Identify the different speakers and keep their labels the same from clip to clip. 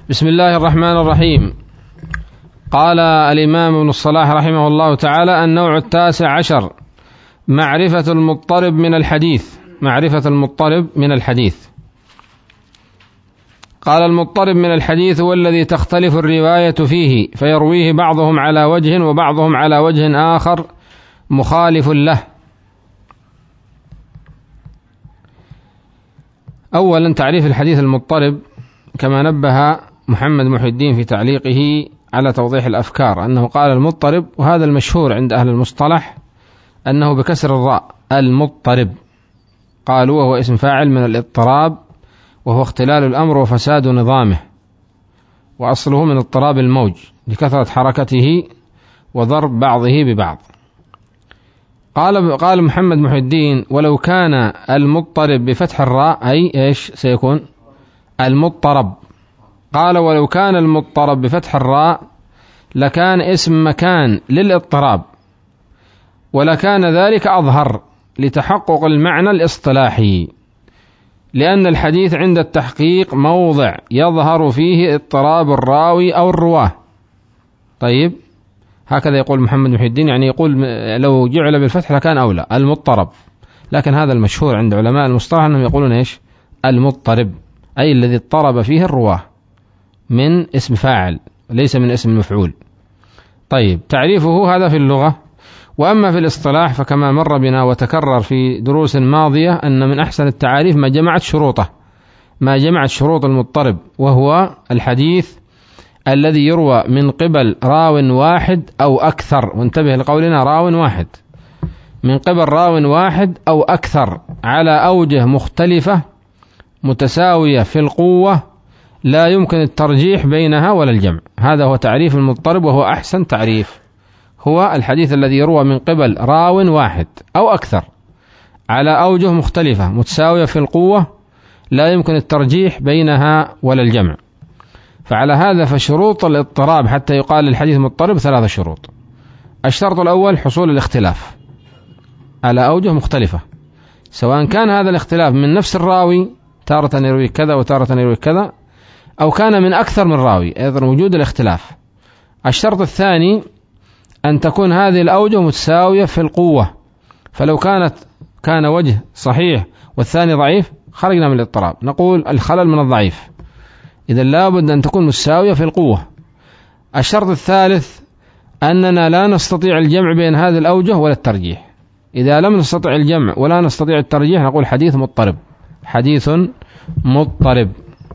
Speaker 1: بسم الله الرحمن الرحيم. قال الإمام ابن الصلاح رحمه الله تعالى: النوع 19 معرفة المضطرب من الحديث. معرفة المضطرب من الحديث. قال: المضطرب من الحديث هو الذي تختلف الرواية فيه، فيرويه بعضهم على وجه وبعضهم على وجه آخر مخالف له. أولا تعريف الحديث المضطرب، كما نبه محمد محي الدين في تعليقه على توضيح الأفكار، أنه قال المضطرب، وهذا المشهور عند أهل المصطلح أنه بكسر الراء المضطرب، قالوا وهو اسم فاعل من الاضطراب، وهو اختلال الأمر وفساد نظامه، وأصله من اضطراب الموج لكثرة حركته وضرب بعضه ببعض. قال محمد محي الدين: ولو كان المضطرب بفتح الراء أي إيش سيكون؟ المضطرب. قال: ولو كان المضطرب بفتح الراء لكان اسم مكان للاضطراب، ولكان ذلك أظهر لتحقق المعنى الاصطلاحي، لأن الحديث عند التحقيق موضع يظهر فيه اضطراب الراوي أو الرواه. طيب، هكذا يقول محمد محي الدين، يعني يقول لو جعل بالفتح لكان أولى المضطرب، لكن هذا المشهور عند علماء المصطلح أنهم يقولون إيش؟ المضطرب، أي الذي اضطرب فيه الرواه، من اسم فاعل ليس من اسم مفعول. طيب، تعريفه هذا في اللغة. وأما في الاصطلاح فكما مر بنا وتكرر في دروس ماضية أن من أحسن التعاريف ما جمعت شروطه، ما جمعت شروط المضطرب، وهو الحديث الذي يروى من قبل راو واحد أو أكثر، وانتبه لقولنا راو واحد، من قبل راو واحد أو أكثر على أوجه مختلفة متساوية في القوة، لا يمكن الترجيح بينها ولا الجمع. هذا هو تعريف المضطرب، وهو أحسن تعريف، هو الحديث الذي يروى من قبل راو واحد أو أكثر على أوجه مختلفة متساوية في القوة، لا يمكن الترجيح بينها ولا الجمع. فعلى هذا فشروط الاضطراب حتى يقال الحديث مضطرب 3 شروط. الشرط الأول حصول الاختلاف على أوجه مختلفة، سواء كان هذا الاختلاف من نفس الراوي، تارة يروي كذا وتارة يروي كذا، أو كان من أكثر من راوي، أيضا وجود الاختلاف. الشرط الثاني أن تكون هذه الأوجه متساوية في القوة، فلو كان وجه صحيح والثاني ضعيف خرجنا من الاضطراب، نقول الخلل من الضعيف، إذا لابد أن تكون متساوية في القوة. الشرط الثالث أننا لا نستطيع الجمع بين هذه الأوجه ولا الترجيح، إذا لم نستطيع الجمع ولا نستطيع الترجيح نقول حديث مضطرب، حديث مضطرب.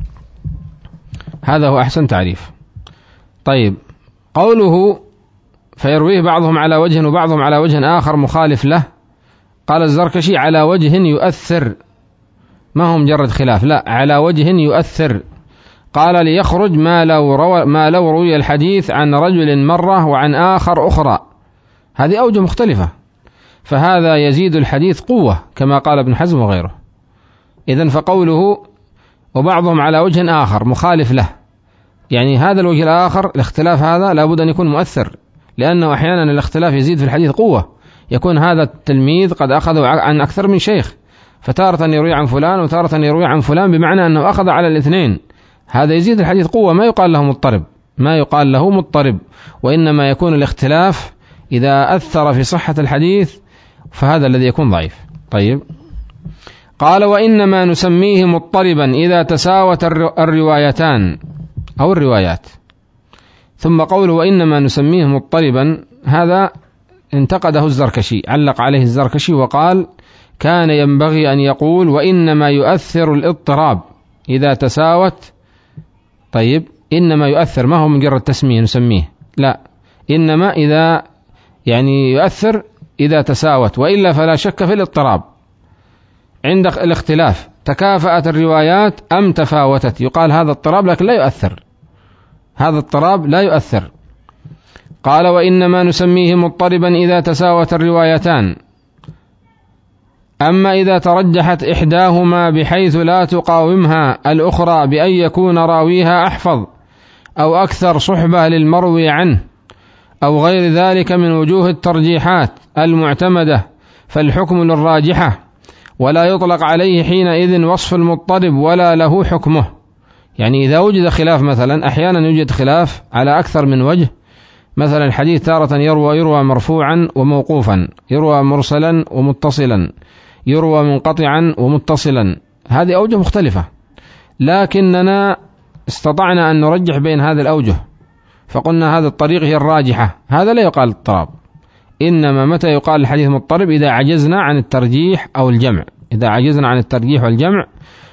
Speaker 1: هذا هو أحسن تعريف. طيب، قوله فيرويه بعضهم على وجه وبعضهم على وجه آخر مخالف له، قال الزركشي على وجه يؤثر، ما هو مجرد خلاف، لا، على وجه يؤثر. قال ليخرج ما لو روي الحديث عن رجل مرة وعن آخر أخرى، هذه أوجه مختلفة، فهذا يزيد الحديث قوة كما قال ابن حزم وغيره. إذن فقوله وبعضهم على وجه آخر مخالف له، يعني هذا الوجه الآخر الاختلاف هذا لابد أن يكون مؤثر، لأنه أحيانا الاختلاف يزيد في الحديث قوة، يكون هذا التلميذ قد أخذ عن أكثر من شيخ، فتارة يروي عن فلان وتارة يروي عن فلان، بمعنى أنه أخذ على الاثنين، هذا يزيد الحديث قوة، ما يقال له مضطرب، ما يقال له مضطرب، وإنما يكون الاختلاف إذا أثر في صحة الحديث فهذا الذي يكون ضعيف. طيب، قال وإنما نسميه مضطربا إذا تساوت الروايتان أو الروايات. ثم قوله وإنما نسميه مضطربا، هذا انتقده الزركشي، علق عليه الزركشي وقال كان ينبغي أن يقول وإنما يؤثر الاضطراب إذا تساوت. طيب، إنما يؤثر ما هو مجرد تسمية نسميه، لا، إنما إذا يعني يؤثر إذا تساوت، وإلا فلا شك في الاضطراب عند الاختلاف، تكافأت الروايات أم تفاوتت، يقال هذا اضطراب لكن لا يؤثر، هذا اضطراب لا يؤثر. قال وإنما نسميه مضطربا إذا تساوت الروايتان، أما إذا ترجحت إحداهما بحيث لا تقاومها الأخرى بأن يكون راويها أحفظ أو أكثر صحبة للمروي عنه أو غير ذلك من وجوه الترجيحات المعتمدة، فالحكم للراجحة، ولا يطلق عليه حينئذ وصف المضطرب ولا له حكمه، يعني إذا وجد خلاف مثلا، أحيانا يوجد خلاف على أكثر من وجه، مثلا الحديث تارة يروى مرفوعا وموقوفا، يروى مرسلا ومتصلا، يروى منقطعا ومتصلا، هذه أوجه مختلفة، لكننا استطعنا أن نرجح بين هذه الأوجه فقلنا هذا الطريق هي الراجحة، هذا لا يقال اضطراب. إنما متى يقال الحديث مضطرب؟ إذا عجزنا عن الترجيح أو الجمع، إذا عجزنا عن الترجيح والجمع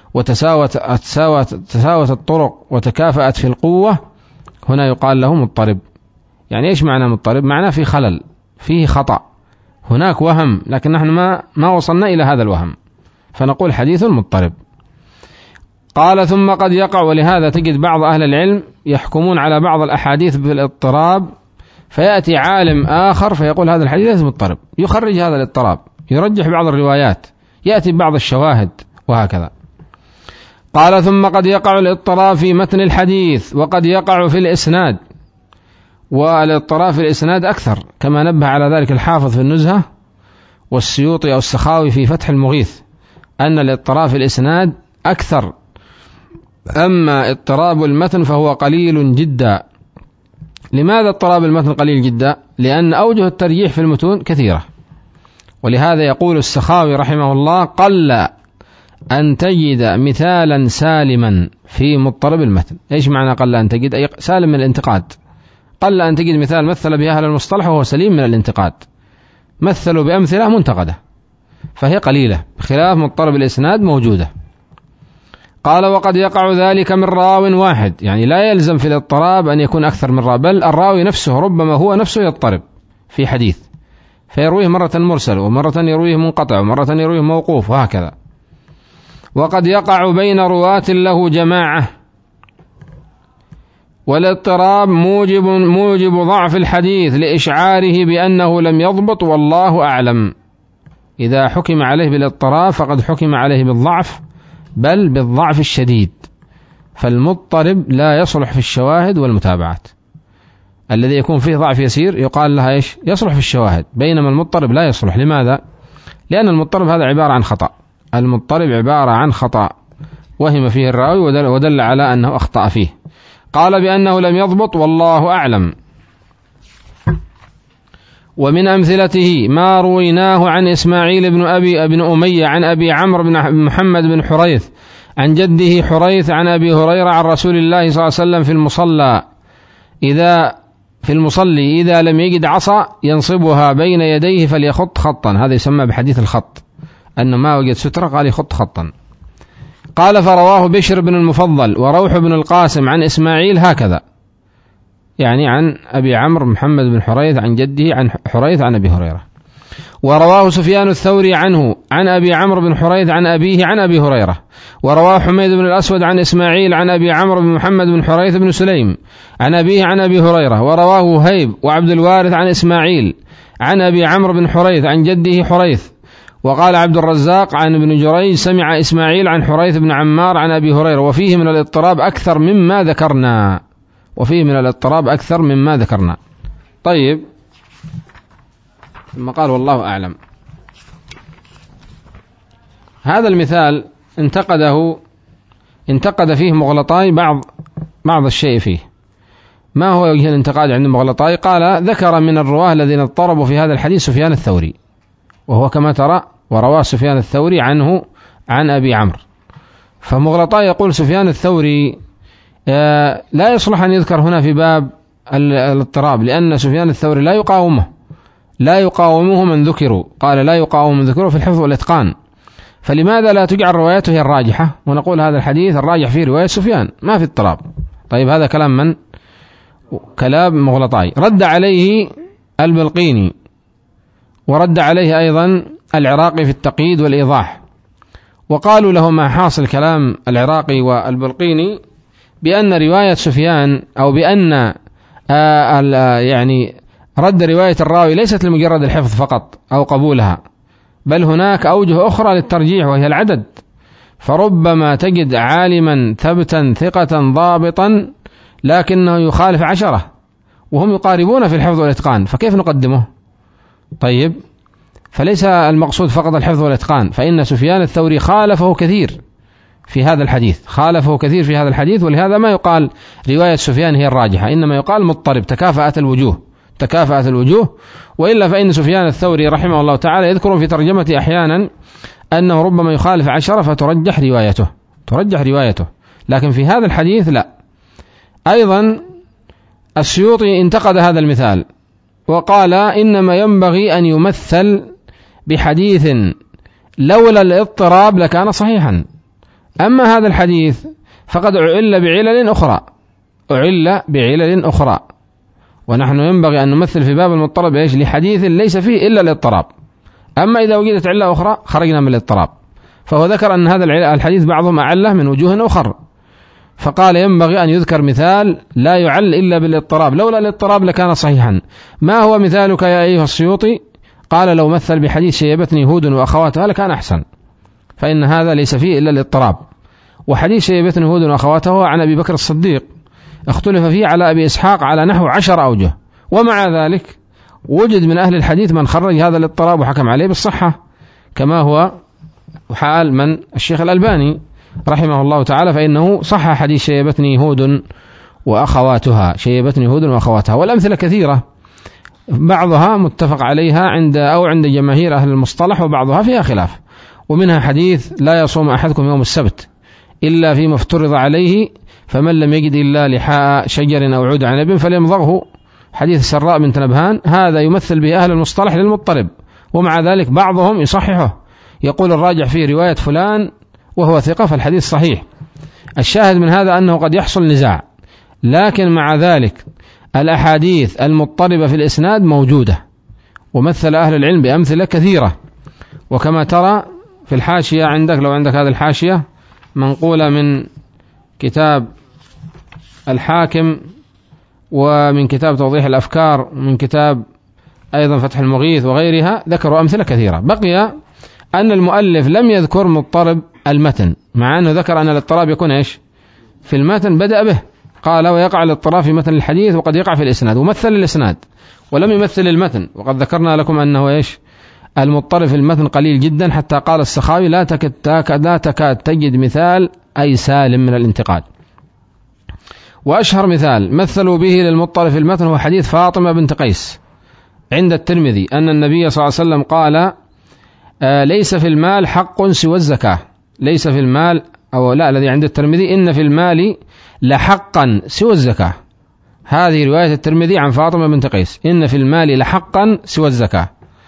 Speaker 1: وتساوت الطرق وتكافأت في القوة، هنا يقال له مضطرب. يعني إيش معنى مضطرب؟ معناه في خلل، فيه خطأ، هناك وهم، لكن نحن ما وصلنا إلى هذا الوهم، فنقول حديث مضطرب. قال ثم قد يقع، ولهذا تجد بعض أهل العلم يحكمون على بعض الأحاديث بالاضطراب، فيأتي عالم آخر فيقول هذا الحديث ليس مضطرب، يخرج هذا الاضطراب، يرجح بعض الروايات، يأتي بعض الشواهد، وهكذا. قال ثم قد يقع الاضطراب في متن الحديث وقد يقع في الإسناد، والاضطراب في الإسناد أكثر، كما نبه على ذلك الحافظ في النزهة والسيوطي أو السخاوي في فتح المغيث، أن الاضطراب في الإسناد أكثر، أما اضطراب المتن فهو قليل جدا. لماذا اضطراب المتن قليل جدا؟ لأن أوجه الترجيح في المتون كثيرة، ولهذا يقول السخاوي رحمه الله قل أن تجد مثالا سالما في مضطرب المتن. إيش معنى قل أن تجد؟ أي سالم من الانتقاد. قل أن تجد مثال مثل به أهل المصطلح وهو سليم من الانتقاد، مثلوا بأمثلة منتقدة، فهي قليلة، بخلاف مضطرب الإسناد موجودة. قال وقد يقع ذلك من راو واحد، يعني لا يلزم في الاضطراب أن يكون أكثر من راو، بل الراوي نفسه ربما هو نفسه يضطرب في حديث، فيرويه مرة مرسل ومرة يرويه منقطع ومرة يرويه موقوف، وهكذا. وقد يقع بين رواة له جماعة، والاضطراب موجب ضعف الحديث لإشعاره بأنه لم يضبط، والله أعلم. إذا حكم عليه بالاضطراب فقد حكم عليه بالضعف، بل بالضعف الشديد، فالمضطرب لا يصلح في الشواهد والمتابعات. الذي يكون فيه ضعف يسير يقال لها إيش؟ يصلح في الشواهد، بينما المضطرب لا يصلح. لماذا؟ لأن المضطرب هذا عبارة عن خطأ، المضطرب عبارة عن خطأ وهم فيه الراوي ودل على أنه أخطأ فيه. قال بأنه لم يضبط، والله أعلم. ومن أمثلته ما رويناه عن إسماعيل بن أمية عن أبي عمرو بن محمد بن حريث عن جده حريث عن أبي هريرة عن رسول الله صلى الله عليه وسلم في المصلي إذا لم يجد عصا ينصبها بين يديه فليخط خطا، هذا يسمى بحديث الخط، أنه ما وجد سترة قال يخط خطا. قال فرواه بشر بن المفضل وروح بن القاسم عن إسماعيل هكذا، يعني عن أبي عمرو محمد بن حريث عن جده عن حريث عن أبي هريرة. ورواه سفيان الثوري عنه عن أبي عمرو بن حريث عن أبيه عن أبي هريرة. ورواه حميد بن الأسود عن إسماعيل عن أبي عمرو بن محمد بن حريث بن سليم عن أبيه عن أبي هريرة. ورواه هيب وعبد الوارث عن إسماعيل عن أبي عمرو بن حريث عن جده حريث. وقال عبد الرزاق عن ابن جريج سمع إسماعيل عن حريث بن عمار عن أبي هريرة، وفيه من الاضطراب أكثر مما ذكرنا. طيب، ثم قال والله أعلم. هذا المثال انتقد فيه مغلطاي بعض الشيء فيه. ما هو وجه الانتقاد عند مغلطاي؟ قال ذكر من الرواه الذين اضطربوا في هذا الحديث سفيان الثوري، وهو كما ترى ورواه سفيان الثوري عنه عن أبي عمرو. فمغلطاي يقول سفيان الثوري لا يصلح أن يذكر هنا في باب الاضطراب، لأن سفيان الثوري لا يقاومه من ذكروا، قال لا يقاوم من ذكروا في الحفظ والإتقان، فلماذا لا تجعل روايته هي الراجحة ونقول هذا الحديث الراجح فيه رواية سفيان ما في اضطراب؟ طيب، هذا كلام من؟ كلام مغلطاي. رد عليه البلقيني، ورد عليه أيضا العراقي في التقييد والإيضاح، وقالوا له ما حاصل كلام العراقي والبلقيني بأن رواية سفيان أو بأن يعني رد رواية الراوي ليست لمجرد الحفظ فقط أو قبولها، بل هناك أوجه أخرى للترجيح وهي العدد، فربما تجد عالما ثبتا ثقة ضابطا لكنه يخالف 10 وهم يقاربون في الحفظ والإتقان، فكيف نقدمه؟ طيب، فليس المقصود فقط الحفظ والإتقان، فإن سفيان الثوري خالفه كثير في هذا الحديث، خالفه كثير في هذا الحديث، ولهذا ما يقال رواية سفيان هي الراجحة، إنما يقال مضطرب، تكافأت الوجوه. وإلا فإن سفيان الثوري رحمه الله تعالى يذكر في ترجمة أحيانا أنه ربما يخالف 10 فترجح روايته، لكن في هذا الحديث لا. أيضا السيوطي انتقد هذا المثال وقال إنما ينبغي أن يمثل بحديث لولا الاضطراب لكان صحيحا، أما هذا الحديث فقد أعل بعلل أخرى، ونحن ينبغي أن نمثل في باب المضطرب لحديث ليس فيه إلا الاضطراب، أما إذا وجدت علة أخرى خرجنا من الاضطراب. فهو ذكر أن هذا الحديث بعضهم أعله من وجوه أخر، فقال ينبغي أن يذكر مثال لا يعل إلا بالاضطراب، لولا الاضطراب لكان صحيحا. ما هو مثالك يا أيها السيوطي؟ قال لو مثل بحديث شيبتني هود وأخواتها لكان أحسن، فإن هذا ليس فيه إلا الاضطراب. وحديث شيبتني هود وأخواتها عن أبي بكر الصديق اختلف فيه على أبي إسحاق على نحو 10 أوجه، ومع ذلك وجد من أهل الحديث من خرج هذا الاضطراب وحكم عليه بالصحة، كما هو حال من الشيخ الألباني رحمه الله تعالى، فإنه صح حديث شيبتني هود وأخواتها، والأمثلة كثيرة، بعضها متفق عليها عند جماهير أهل المصطلح، وبعضها فيها خلاف. ومنها حديث لا يصوم أحدكم يوم السبت إلا فيما افترض عليه، فمن لم يجد إلا لحاء شجر أو عود عنب فليمضغه، حديث السراء بنت نبهان. هذا يمثل به أهل المصطلح للمضطرب، ومع ذلك بعضهم يصححه، يقول الراجح فيه رواية فلان وهو ثقة فالحديث صحيح. الشاهد من هذا أنه قد يحصل نزاع، لكن مع ذلك الأحاديث المضطربة في الإسناد موجودة، ومثل أهل العلم بأمثلة كثيرة. وكما ترى في الحاشية عندك، لو عندك هذه الحاشية منقولة من كتاب الحاكم، ومن كتاب توضيح الأفكار، ومن كتاب أيضا فتح المغيث وغيرها، ذكروا أمثلة كثيرة. بقي أن المؤلف لم يذكر مضطرب المتن، مع أنه ذكر أن الاضطراب يكون في المتن، بدأ به، قال ويقع الاضطراب في متن الحديث وقد يقع في الإسناد، ومثل الإسناد ولم يمثل المتن. وقد ذكرنا لكم أنه المضطرب في المتن قليل جدا، حتى قال السخاوي لا تكاد تجد مثال أي سالم من الانتقاد. وأشهر مثال مثلوا به للمضطرب في المتن هو حديث فاطمة بنت قيس عند الترمذي أن النبي صلى الله عليه وسلم قال ليس في المال حق سوى الزكاة، ليس في المال، أو لا، الذي عند الترمذي إن في المال لحقا سوى الزكاة. هذه رواية الترمذي عن فاطمة بنت قيس، إن في المال لحقا سوى الزكاة.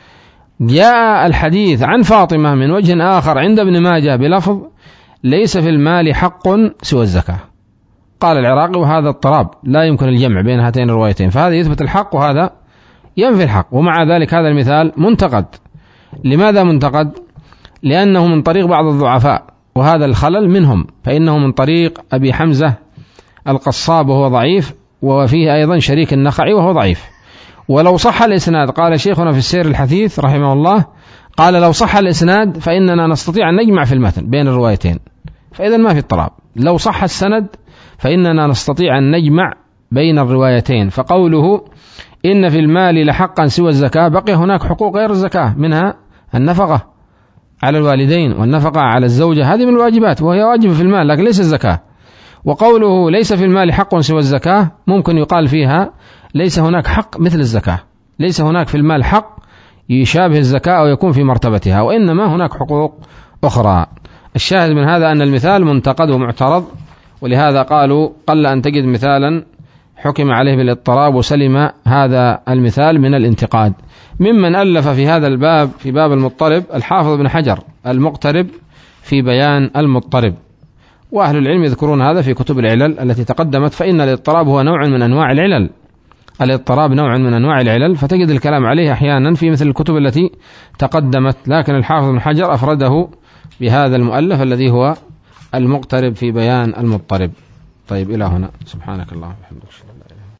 Speaker 1: جاء الحديث عن فاطمة من وجه آخر عند ابن ماجه بلفظ ليس في المال حق سوى الزكاة. قال العراقي وهذا اضطراب لا يمكن الجمع بين هاتين الروايتين، فهذا يثبت الحق وهذا ينفي الحق. ومع ذلك هذا المثال منتقد. لماذا منتقد؟ لأنه من طريق بعض الضعفاء، وهذا الخلل منهم، فإنه من طريق أبي حمزة القصاب وهو ضعيف، وفيه أيضا شريك النخعي وهو ضعيف. ولو صح الإسناد، قال شيخنا في السير الحثيث رحمه الله، قال لو صح الإسناد فإننا نستطيع أن نجمع في المتن بين الروايتين، فإذا ما في اضطراب. لو صح السند فإننا نستطيع أن نجمع بين الروايتين. فقوله إن في المال لحقا سوى الزكاة، بقي هناك حقوق غير الزكاة، منها النفقة على الوالدين والنفقة على الزوجة، هذه من الواجبات وهي واجبة في المال لكن ليس الزكاة. وقوله ليس في المال حق سوى الزكاة ممكن يقال فيها ليس هناك حق مثل الزكاة، ليس هناك في المال حق يشابه الزكاة أو يكون في مرتبتها، وإنما هناك حقوق أخرى. الشاهد من هذا أن المثال منتقد ومعترض، ولهذا قالوا قل أن تجد مثالا حكم عليه بالاضطراب وسلم هذا المثال من الانتقاد. ممن ألف في هذا الباب في باب المضطرب الحافظ ابن حجر المقترب في بيان المضطرب، وأهل العلم يذكرون هذا في كتب العلل التي تقدمت، فإن الاضطراب هو نوع من أنواع العلل، الاضطراب نوع من أنواع العلل، فتجد الكلام عليه أحيانا في مثل الكتب التي تقدمت، لكن الحافظ ابن حجر أفرده بهذا المؤلف الذي هو المقترب في بيان المضطرب. طيب إلى هنا، سبحانك اللهم وبحمدك.